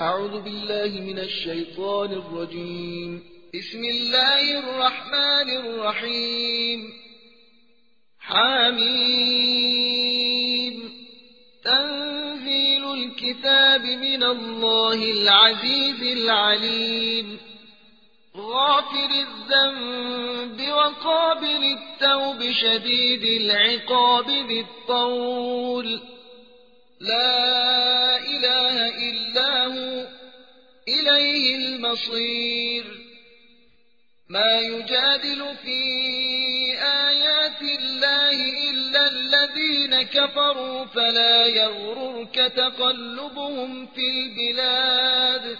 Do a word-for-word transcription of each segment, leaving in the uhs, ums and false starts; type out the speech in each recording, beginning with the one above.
أعوذ بالله من الشيطان الرجيم. بسم الله الرحمن الرحيم. حميم. تنزيل الكتاب من الله العزيز العليم. غافر الذنب وقابل التوب شديد العقاب ذي الطول. لا إله إلا هو إليه المصير. ما يجادل في آيات الله إلا الذين كفروا فلا يغررك تقلبهم في البلاد.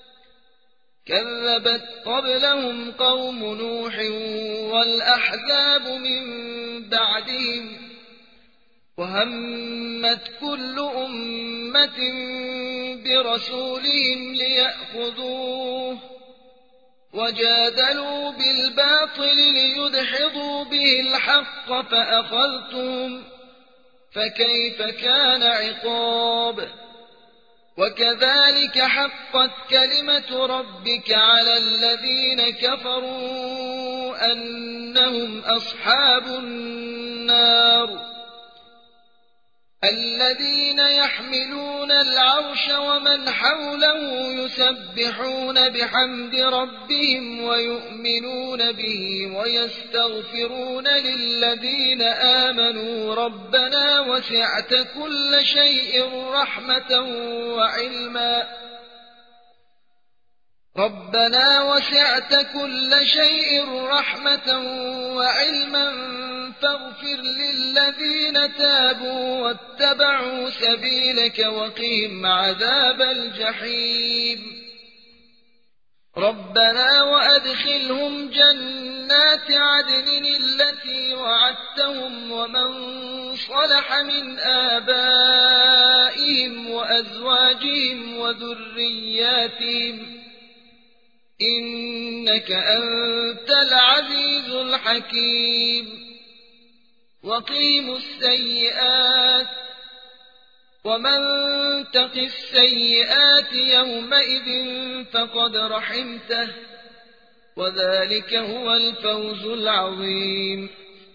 كذبت قبلهم قوم نوح والأحزاب من بعدهم وهمت كل أمة برسولهم ليأخذوه وجادلوا بالباطل ليدحضوا به الحق فأخذتهم فكيف كان عقاب. وكذلك حقت كلمة ربك على الذين كفروا أنهم أصحاب النار. الذين يحملون العرش ومن حوله يسبحون بحمد ربهم ويؤمنون به ويستغفرون للذين آمنوا ربنا وسعت كل شيء رحمة وعلما ربنا وسعت كل شيء رحمة وعلما فاغفر للذين تابوا واتبعوا سبيلك وقهم عذاب الجحيم. ربنا وأدخلهم جنات عدن التي وعدتهم ومن صلح من آبائهم وأزواجهم وذرياتهم إنك أنت العزيز الحكيم. وقيموا السيئات ومن تق السيئات يومئذ فقد رحمته وذلك هو الفوز العظيم.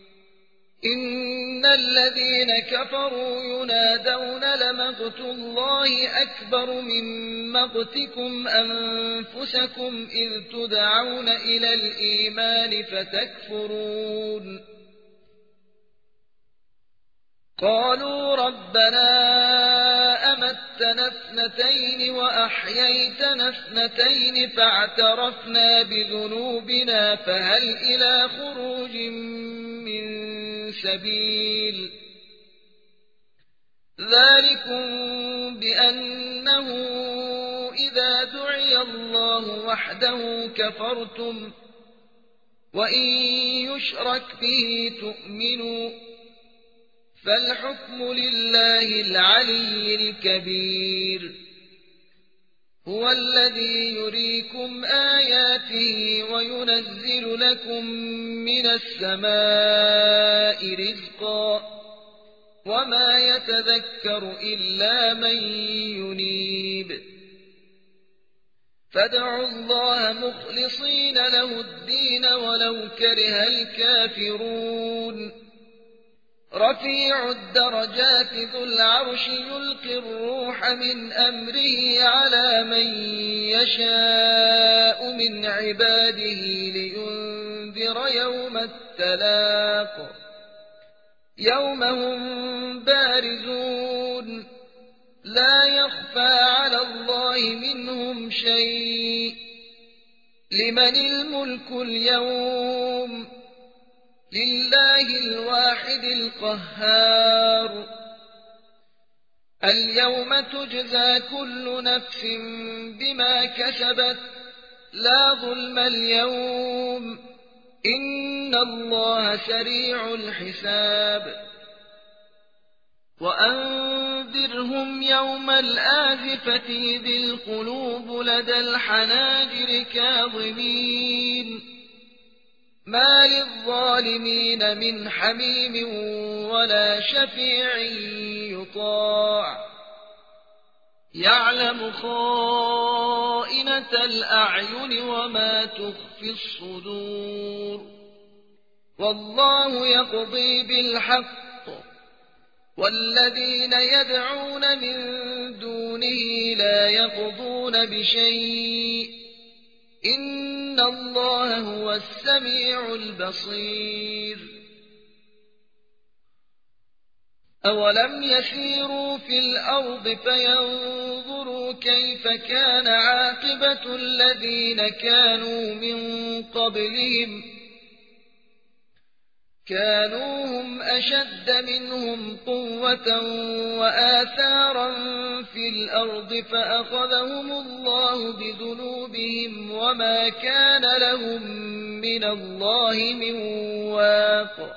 إن الذين كفروا ينادون لمقت الله أكبر من مقتكم أنفسكم إذ تدعون إلى الإيمان فتكفرون. قالوا ربنا أمتنا اثنتين وأحييتنا اثنتين فاعترفنا بذنوبنا فهل إلى خروج من سبيل. ذلكم بأنه إذا دعي الله وحده كفرتم وإن يشرك به تؤمنوا فالحكم لله العلي الكبير. هو الذي يريكم آياته وينزل لكم من السماء رزقا وما يتذكر إلا من ينيب. فادعوا الله مخلصين له الدين ولو كره الكافرون. رفيع الدرجات ذو العرش يلقي الروح من أمره على من يشاء من عباده لينذر يوم التلاق. يوم هم بارزون لا يخفى على الله منهم شيء. لمن الملك اليوم؟ لله الواحد القهار. اليوم تجزى كل نفس بما كسبت لا ظلم اليوم إن الله سريع الحساب. وأنذرهم يوم الآزفة إذ القلوب لدى الحناجر كاظمين ما للظالمين من حميم ولا شفيع يطاع يعلم خائنة خائنة الأعين وما تخفي الصدور والله يقضي بالحق والذين يدعون من دونه لا يقضون بشيء إن الله هو السميع البصير أولم يسيروا في الأرض فينظروا كيف كان عاقبة الذين كانوا من قبلهم كانوا هم أشد منهم قوة وآثارا في الأرض فأخذهم الله بذنوبهم وما كان لهم من الله من واق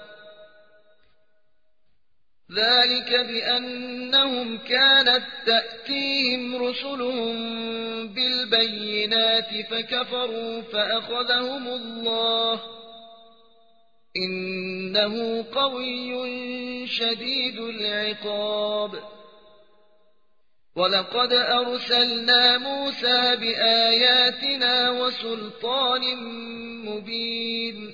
ذلك بأنهم كانت تأتيهم رسلهم بالبينات فكفروا فأخذهم الله إنه قوي شديد العقاب ولقد أرسلنا موسى بآياتنا وسلطان مبين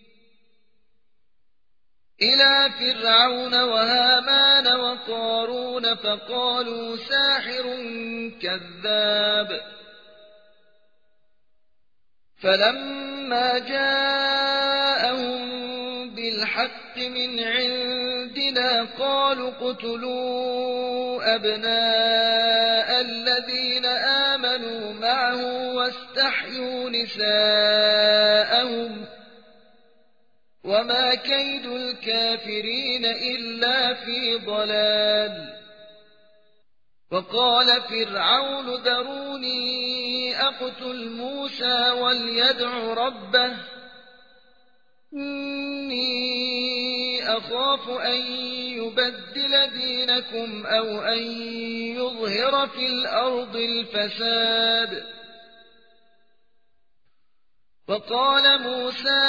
إلى فرعون وهامان وقارون فقالوا ساحر كذاب فلما جاءهم بالحق من عندنا قالوا اقتلوا أبناء الذين آمنوا معه واستحيوا نساءهم وما كيد الكافرين إلا في ضلال وقال فرعون ذروني أقتل موسى وليدع ربه إني أخاف أن يبدل دينكم أو أن يظهر في الأرض الفساد وقال موسى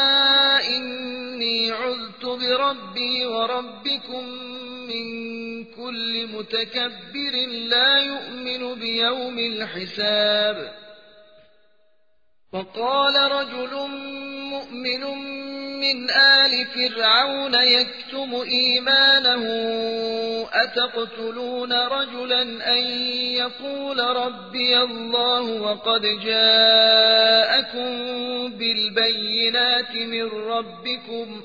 إني عذت بربي وربكم من كل متكبر لا يؤمن بيوم الحساب وقال رجل مؤمن من آل فرعون يكتم إيمانه أتقتلون رجلا أن يقول ربي الله وقد جاءكم بالبينات من ربكم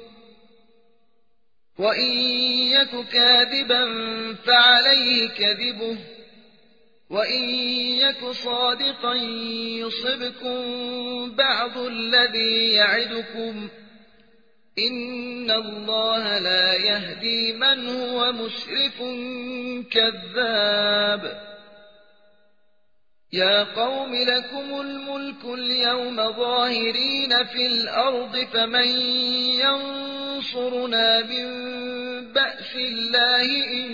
وإن يك كاذبا فعليه كذبه وإن يك صادقا يصبكم بعض الذي يعدكم إن الله لا يهدي من هو مسرف كذاب يا قوم لكم الملك اليوم ظاهرين في الأرض فمن ينصرنا من بأس الله إن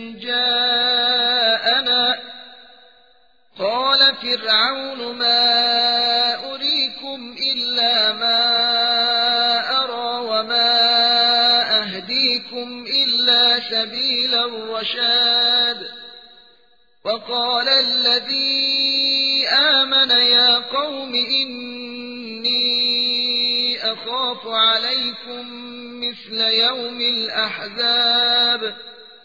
جاءنا قال فرعون ما أريكم إلا ما أرى وما أهديكم إلا سبيل الرشاد وقال الذي آمن يا قوم إني أخاف عليكم مثل يوم الأحزاب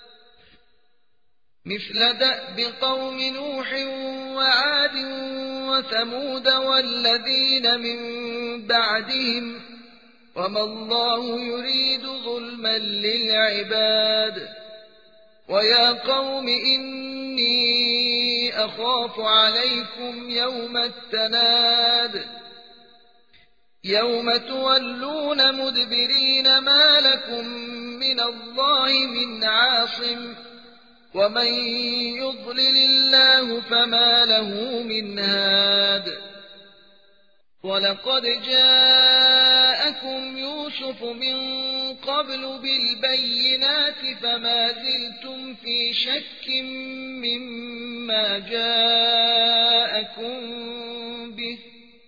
مثل دأب قوم نوح وعاد وثمود والذين من بعدهم وما الله يريد ظلما للعباد ويا قوم إني أخاف عليكم يوم التناد يوم تولون مدبرين ما لكم من الله من عاصم ومن يضلل الله فما له من هاد ولقد جاءكم يوسف من قبل بالبينات فما زلتم في شك مما جاءكم به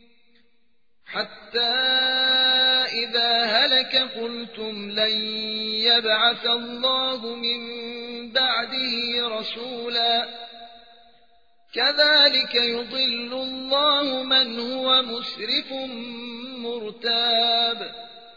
حتى إذا هلك قلتم لن يبعث الله من بعده رسولا كذلك يضل الله من هو مسرف مرتاب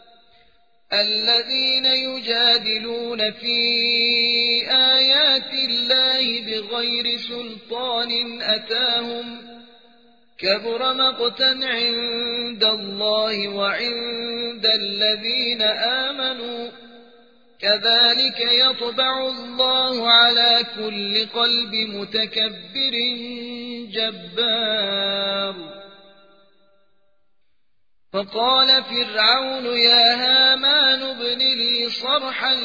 الذين يجادلون في آيات الله بغير سلطان أتاهم كبر مقتا عند الله وعند الذين آمنوا كذلك يطبع الله على كل قلب متكبر جبار فقال فرعون يا هامان ابن لي صرحا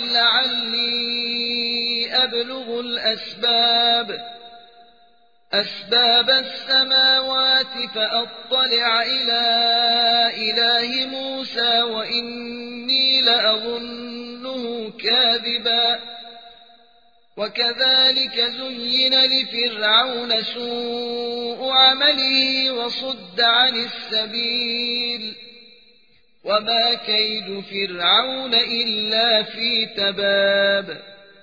لعلي أبلغ الأسباب أسباب السماوات فأطلع إلى إله موسى وإني لأظنه كاذبا وكذلك زين لفرعون سوء عمله وصد عن السبيل وما كيد فرعون إلا في تباب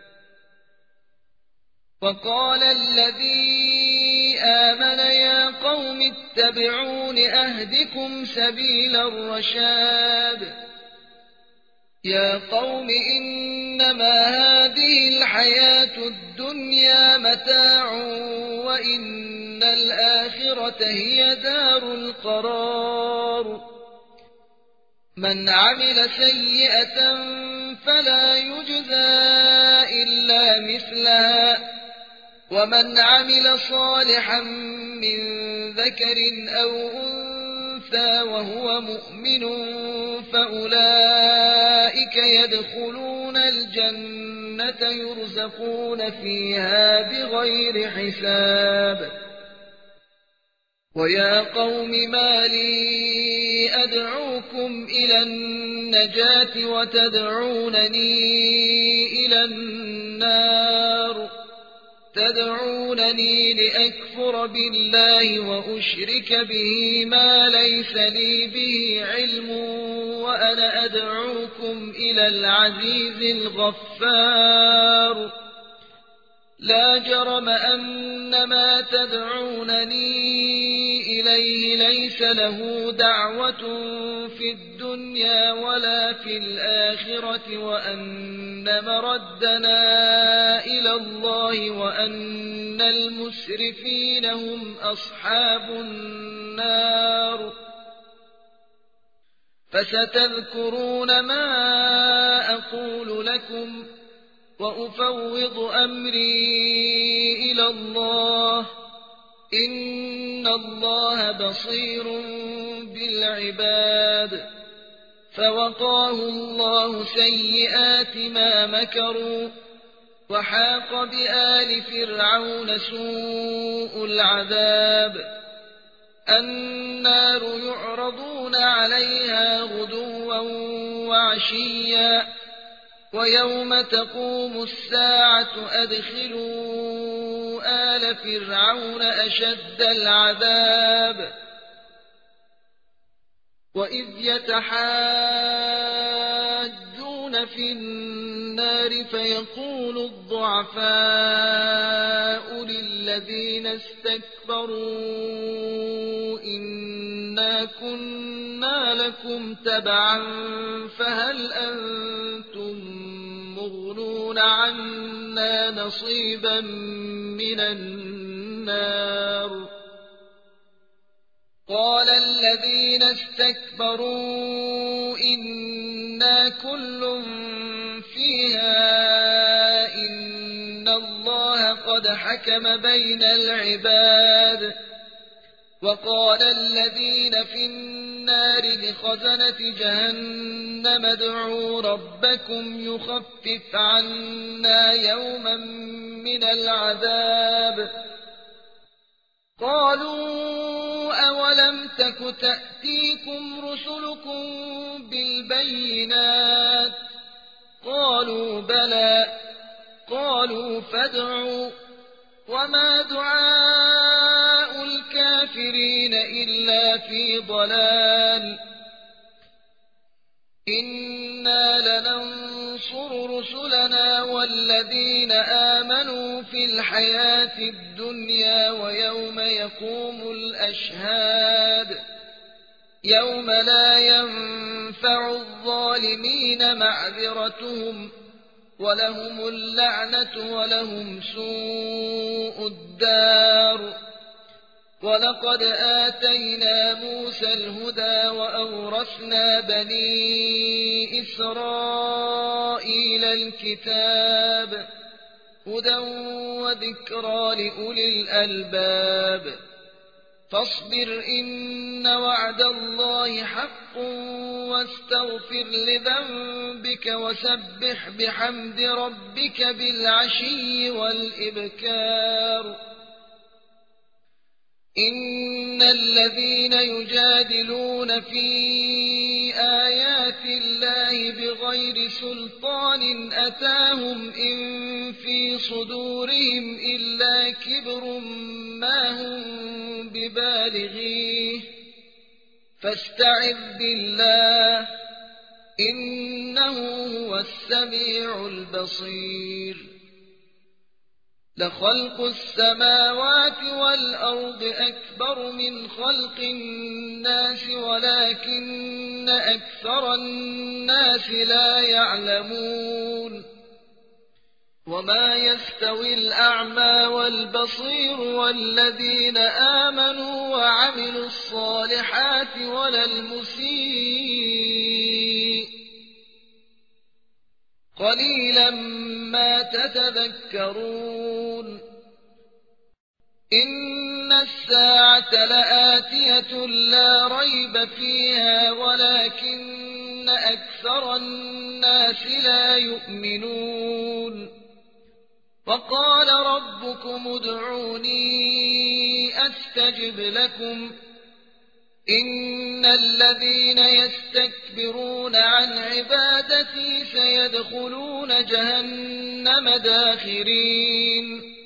وقال الذي آمن يا قوم اتبعون أهدكم سبيل الرشاد يا قوم إنما هذه الحياة الدنيا متاع وإن الآخرة هي دار القرار من عمل سيئة فلا يجزى إلا مثلها ومن عمل صالحا من ذكر أو أنثى وهو مؤمن فأولئك يدخلون الجنة يرزقون فيها بغير حساب ويا قوم ما لي أدعوكم إلى النجاة وتدعونني إلى النار تدعونني لأكفر بالله وأشرك به ما ليس لي به علم وأنا أدعوكم إلى العزيز الغفار لا جرم أن ما تدعونني إليه ليس له دعوة في الدنيا ولا في الآخرة وأن مردنا إلى الله وأن المسرفين هم أصحاب النار فستذكرون ما أقول لكم وأفوض أمري إلى الله إن الله بصير بالعباد فوقاه الله سيئات ما مكروا وحاق بآل فرعون سوء العذاب النار يعرضون عليها غدوا وعشيا ويوم تقوم الساعة أدخلوا آل فرعون أشد العذاب وإذ يتحاجون في النار فيقول الضعفاء للذين استكبروا إنا كنا لكم تبعا فهل أنتم مغنون عنا نصيبا من النار قال الذين استكبروا إنا كل فيها إن الله قد حكم بين العباد وقال الذين في النار لخزنة جهنم ادعوا ربكم يخفف عنا يوما من العذاب قالوا أولم تك تأتيكم رسلكم بالبينات قالوا بلى قالوا فادعوا وما دعاء الكافرين إلا في ضلال إنا لننصر رسلنا والذين آمنوا في الحياة الحياة الدنيا ويوم يقوم الأشهاد يوم لا ينفع الظالمين معذرتهم ولهم اللعنة ولهم سوء الدار. ولقد آتينا موسى الهدى وأورثنا بني إسرائيل الكتاب هدى وذكرى لأولي الألباب. فاصبر إن وعد الله حق واستغفر لذنبك وسبح بحمد ربك بالعشي والإبكار. إن الذين يجادلون في آيات الله بغير سلطان أتاهم إن في صدورهم إلا كبر ما هم ببالغيه فاستعذ بالله إنه هو السميع البصير. لخلق السماوات والأرض أكبر من خلق الناس ولكن أكثر الناس لا يعلمون. وما يستوي الأعمى والبصير والذين آمنوا وعملوا الصالحات ولا المسيء قليلا ما تتذكرون. إن الساعة لآتية لا ريب فيها ولكن أكثر الناس لا يؤمنون. وقال ربكم ادعوني أستجب لكم إن الذين يستكبرون عن عبادتي سيدخلون جهنم داخرين.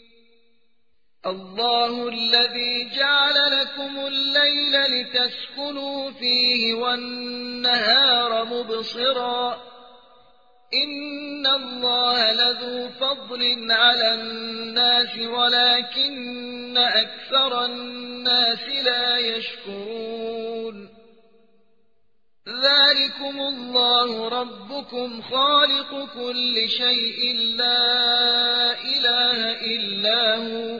الله الذي جعل لكم الليل لتسكنوا فيه والنهار مبصرا إن الله لذو فضل على الناس ولكن أكثر الناس لا يشكرون. ذلكم الله ربكم خالق كل شيء لا إله إلا هو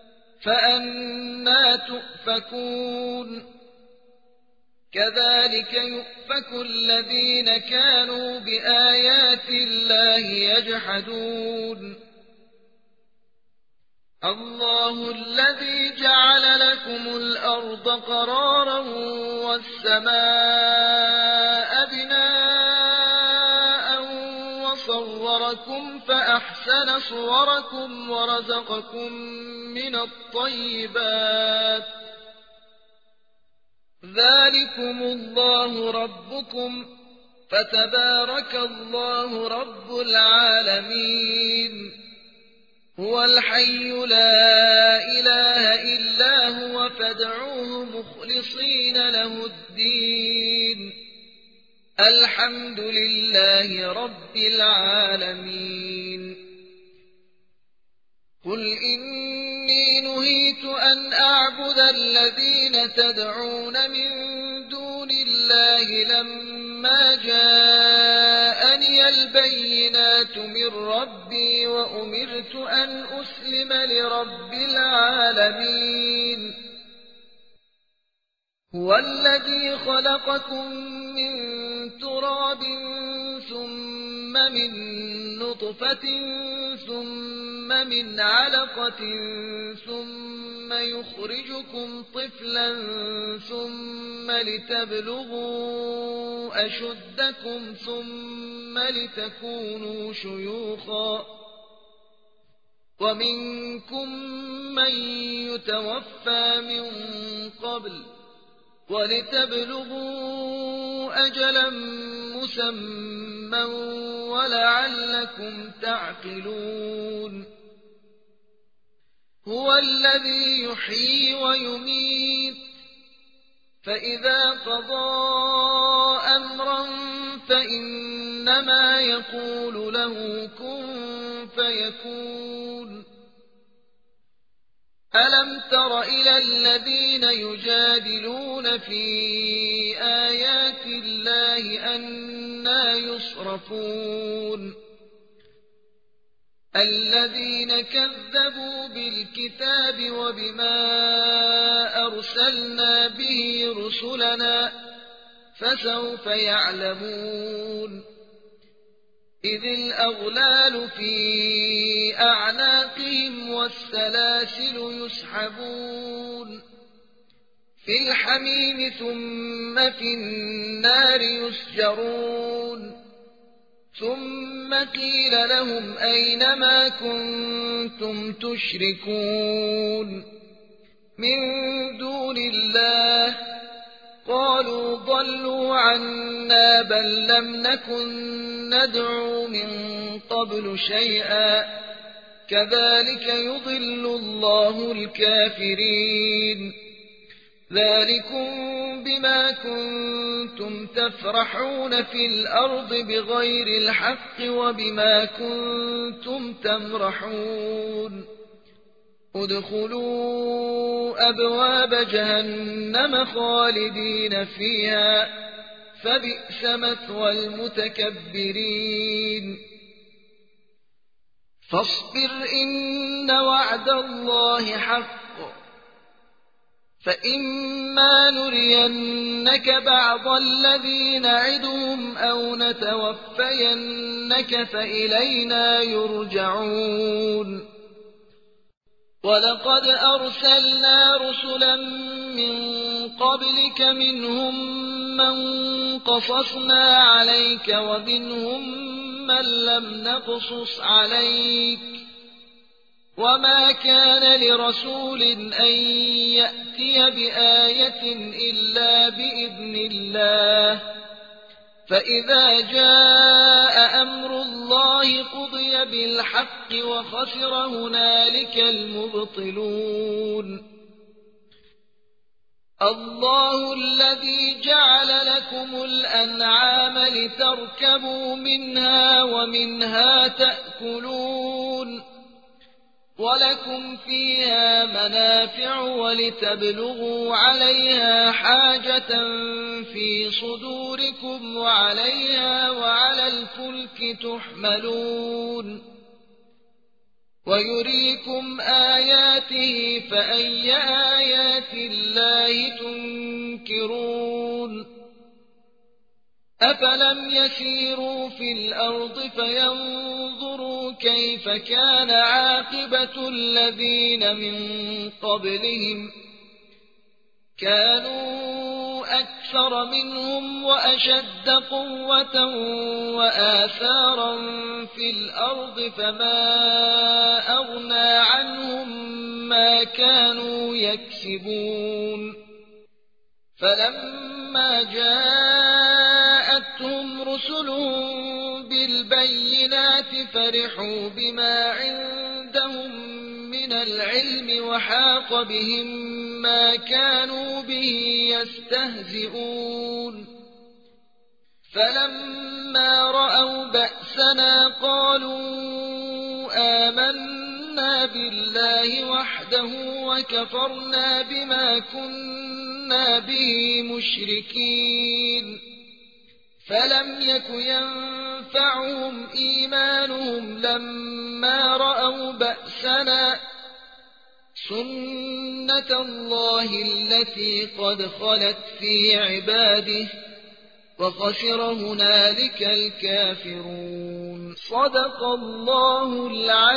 فأنى تؤفكون. كذلك يؤفك الذين كانوا بآيات الله يجحدون. الله الذي جعل لكم الأرض قرارا والسماء بناء وصوركم فأحسن صوركم ورزقكم من الطيبات. ذلكم الله ربكم فتبارك الله رب العالمين. هو الحي لا إله إلا هو فادعوه مخلصين له الدين الحمد لله رب العالمين. قل إني نهيت أن أعبد الذين تدعون من دون الله لما جاءني البينات من ربي وأمرت أن أسلم لرب العالمين. هو الذي خلقكم من تراب ثم من نطفة ثم من علقة ثم يخرجكم طفلا ثم لتبلغوا أشدكم ثم لتكونوا شيوخا ومنكم من يتوفى من قبل ولتبلغوا أجلا مسمى ولعلكم تعقلون. هو الذي يحيي ويميت فإذا قضى أمرا فإنما يقول له كن فيكون. ألم تر إلى الذين يجادلون في آيات الله أنى يصرفون الذين كذبوا بالكتاب وبما أرسلنا به رسلنا فسوف يعلمون إذ الأغلال في أعناقهم والسلاسل يسحبون في الحميم ثم في النار يسجرون ثم قيل لهم أين ما كنتم تشركون من دون الله قالوا ضلوا عنا بل لم نكن ندعو من قبل شيئا كذلك يضل الله الكافرين ذلكم بما كنتم تفرحون في الأرض بغير الحق وبما كنتم تمرحون ادخلوا أبواب جهنم خالدين فيها فبئس مثوى المتكبرين فاصبر إن وعد الله حق فإما نرينك بعض الذي نعدهم أو نتوفينك فإلينا يرجعون ولقد أرسلنا رسلا من قبلك منهم من قصصنا عليك ومنهم من لم نقصص عليك وما كان لرسول أن يأتي بآية إلا بإذن الله فإذا جاء أمر الله قضي بالحق وخسر هنالك المبطلون الله الذي جعل لكم الأنعام لتركبوا منها ومنها تأكلون ولكم فيها منافع ولتبلغوا عليها حاجة في صدوركم وعليها وعلى الفلك تحملون ويريكم آياته فأي آيات الله تنكرون أفلم يسيروا في الأرض فينظروا كيف كان عاقبة الذين من قبلهم كانوا أكثر منهم وأشد قوة وآثارا في الأرض فما أغنى عنهم ما كانوا يكسبون فلما جاءتهم رسلهم بالبينات فرحوا بما عندهم من العلم وحاق بهم ما كانوا به يستهزئون فلما رأوا بأسنا قالوا آمنا بالله وحده وكفرنا بما كنا به مشركين فلم يك ينفعهم إيمانهم لما رأوا بأسنا سنة الله التي قد خلت في عباده وخسر هنالك الكافرون صدق الله العظيم.